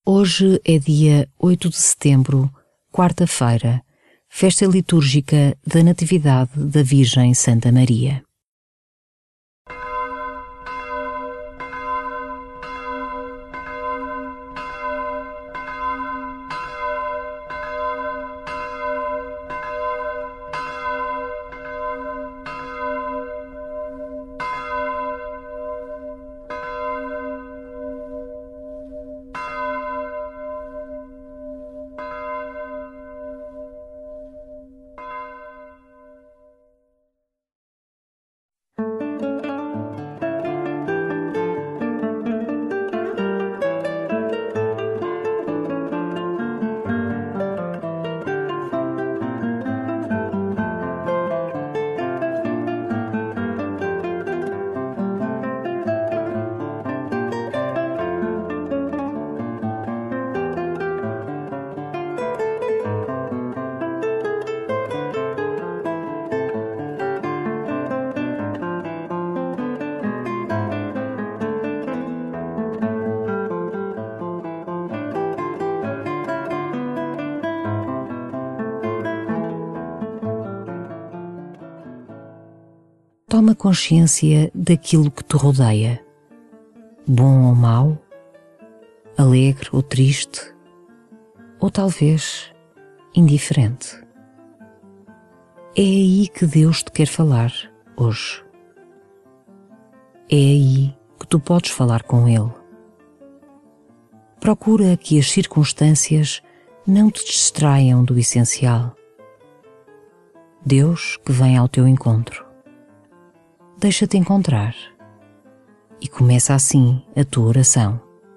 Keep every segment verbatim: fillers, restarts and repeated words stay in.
Hoje é dia oito de setembro, quarta-feira, festa litúrgica da Natividade da Virgem Santa Maria. Toma consciência daquilo que te rodeia, bom ou mau, alegre ou triste, ou talvez indiferente. É aí que Deus te quer falar hoje. É aí que tu podes falar com Ele. Procura que as circunstâncias não te distraiam do essencial. Deus que vem ao teu encontro. Deixa-te encontrar e começa assim a tua oração.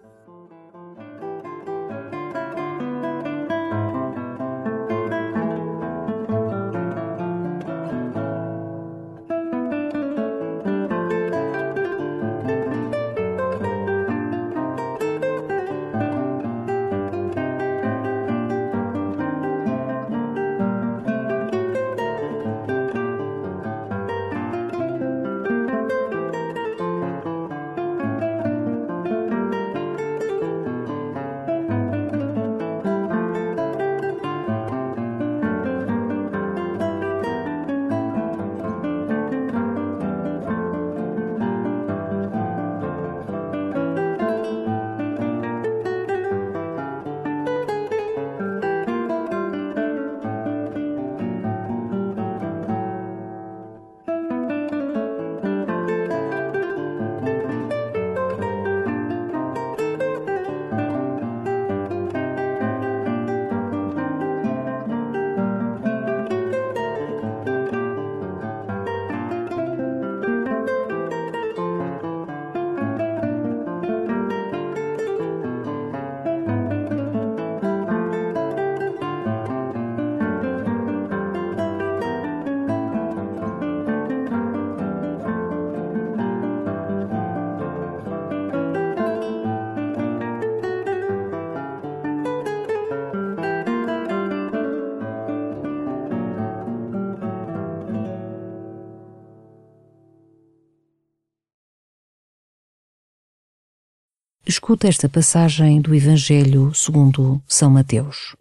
Escuta esta passagem do Evangelho segundo São Mateus.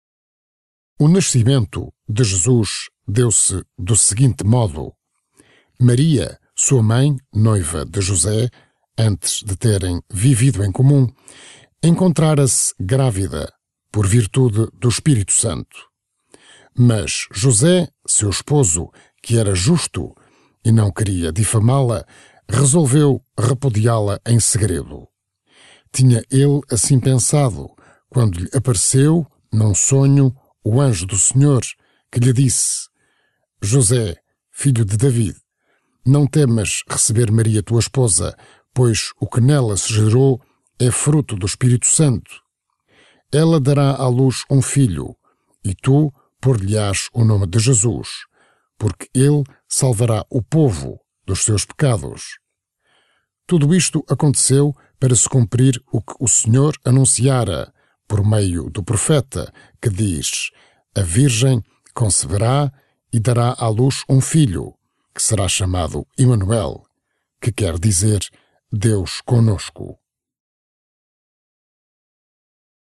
O nascimento de Jesus deu-se do seguinte modo. Maria, sua mãe, noiva de José, antes de terem vivido em comum, encontrara-se grávida por virtude do Espírito Santo. Mas José, seu esposo, que era justo e não queria difamá-la, resolveu repudiá-la em segredo. Tinha ele assim pensado, quando lhe apareceu, num sonho, o anjo do Senhor, que lhe disse: José, filho de David, não temas receber Maria tua esposa, pois o que nela se gerou é fruto do Espírito Santo. Ela dará à luz um filho, e tu pôr-lhe-ás o nome de Jesus, porque ele salvará o povo dos seus pecados. Tudo isto aconteceu para se cumprir o que o Senhor anunciara, por meio do profeta, que diz: a Virgem conceberá e dará à luz um filho, que será chamado Emanuel, que quer dizer Deus conosco.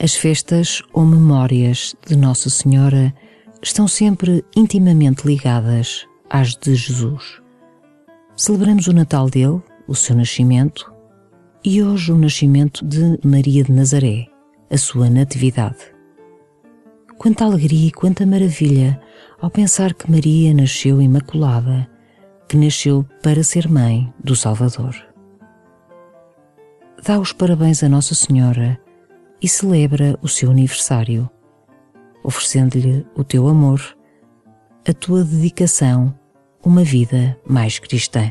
As festas ou memórias de Nossa Senhora estão sempre intimamente ligadas às de Jesus. Celebramos o Natal dele, o seu nascimento, e hoje o nascimento de Maria de Nazaré, a sua natividade. Quanta alegria e quanta maravilha ao pensar que Maria nasceu imaculada, que nasceu para ser mãe do Salvador. Dá os parabéns a Nossa Senhora e celebra o seu aniversário, oferecendo-lhe o teu amor, a tua dedicação, uma vida mais cristã.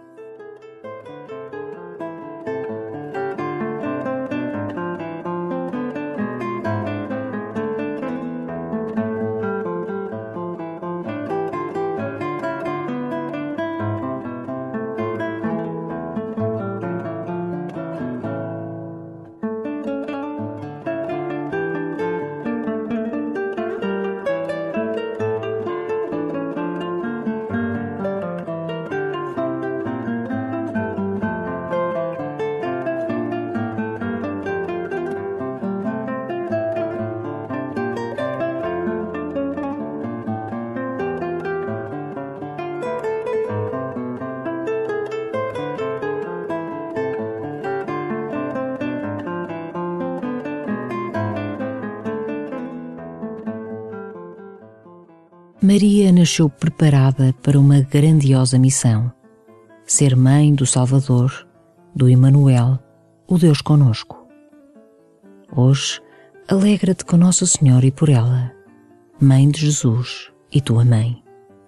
Maria nasceu preparada para uma grandiosa missão: ser mãe do Salvador, do Emanuel, o Deus conosco. Hoje, alegra-te com Nossa Senhora e por ela, Mãe de Jesus e tua mãe.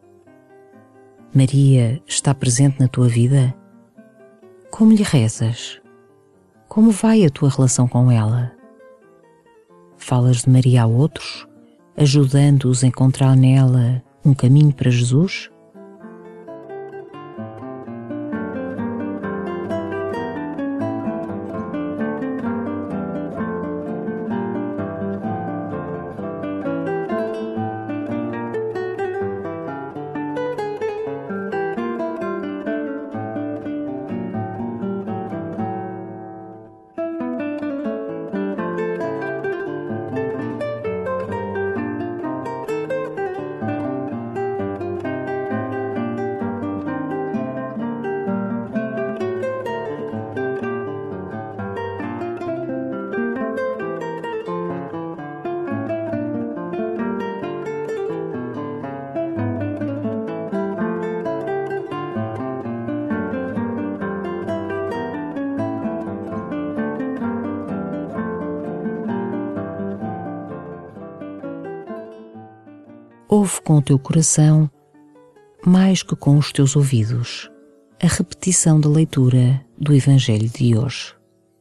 Maria está presente na tua vida? Como lhe rezas? Como vai a tua relação com ela? Falas de Maria a outros, ajudando-os a encontrar nela um caminho para Jesus? Ouve com o teu coração, mais que com os teus ouvidos, a repetição da leitura do Evangelho de hoje.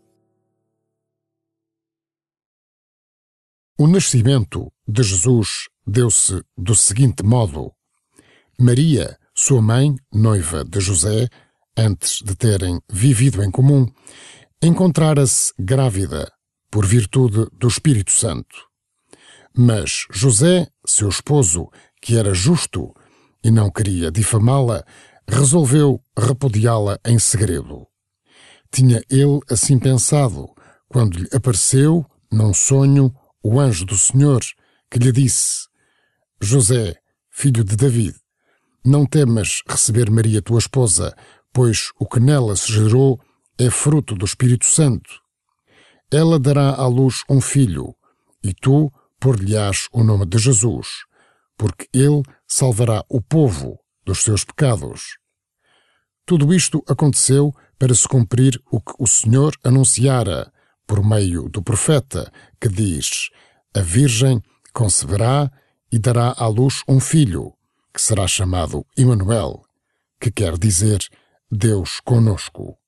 O nascimento de Jesus deu-se do seguinte modo: Maria, sua mãe, noiva de José, antes de terem vivido em comum, encontrara-se grávida por virtude do Espírito Santo. Mas José, seu esposo, que era justo e não queria difamá-la, resolveu repudiá-la em segredo. Tinha ele assim pensado, quando lhe apareceu, num sonho, o anjo do Senhor, que lhe disse: José, filho de David, não temas receber Maria tua esposa, pois o que nela se gerou é fruto do Espírito Santo. Ela dará à luz um filho, e tu por-lhe-ás o nome de Jesus, porque ele salvará o povo dos seus pecados. Tudo isto aconteceu para se cumprir o que o Senhor anunciara por meio do profeta, que diz: a Virgem conceberá e dará à luz um filho, que será chamado Emanuel, que quer dizer Deus conosco.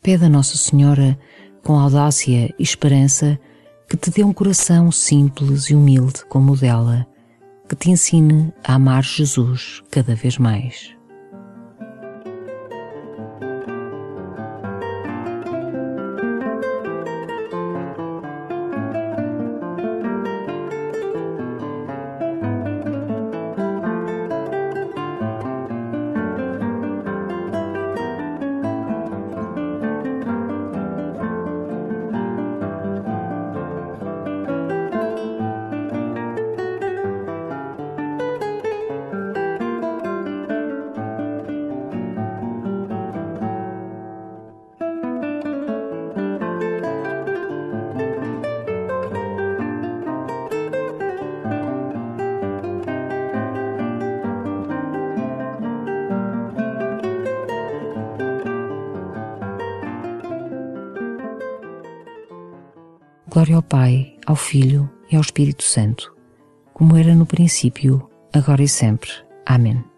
Pede a Nossa Senhora, com audácia e esperança, que te dê um coração simples e humilde como o dela, que te ensine a amar Jesus cada vez mais. Glória ao Pai, ao Filho e ao Espírito Santo, como era no princípio, agora e sempre. Amém.